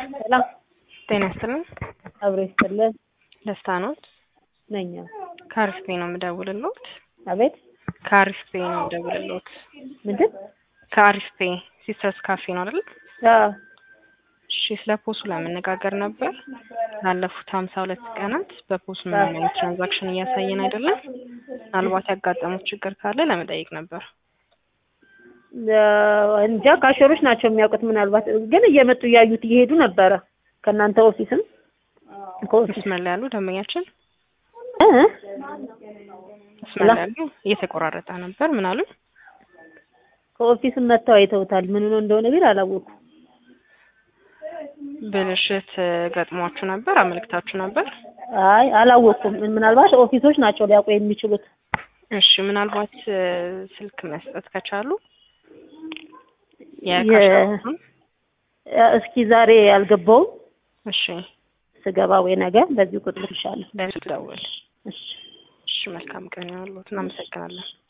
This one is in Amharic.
ሰላም ጤና ይስጥልኝ። አብሮ ይስጥልን። ደስታ ነው ነኝ። ካሪስፔ ነው የምደውልልዎት። አቤት። ካሪስፔ ነው የምደውልልዎት። ምንድን? ካሪስፔ ሲስተርስ ካፌ ነው አይደል? አዎ። እሺ፣ ስለ ፖሱ ለመነጋገር ነበር። ላለፉት 52 ቀናት በፖሱ ምንም አይነት ትራንዛክሽን እያሳየን አይደለም። ምናልባት ያጋጠሙት ችግር ካለ ለመጠየቅ ነበር። እንጃ ካሸሮች ናቸው የሚያውቁት። ምናልባት ግን እየመጡ እያዩት እየሄዱ ነበረ። ከእናንተ ኦፊስም ከኦፊስ ያሉ ደንበኛችን ያሉ እየተቆራረጠ ነበር። ምን አሉ? ከኦፊስም መጥተው አይተውታል። ምን ሆኖ እንደሆነ ግን አላወኩም። ብልሽት ገጥሟችሁ ነበር? አመልክታችሁ ነበር? አይ አላወኩም። ምናልባት ኦፊሶች ናቸው ሊያውቁ የሚችሉት። እሺ፣ ምናልባት ስልክ መስጠት ከቻሉ እስኪ ዛሬ አልገባውም። እሺ፣ ስገባ ወይ ነገ በዚህ ቁጥር ይሻላል። ደውል። እሺ፣ መልካም ቀን ይሁንልዎት። እናመሰግናለን።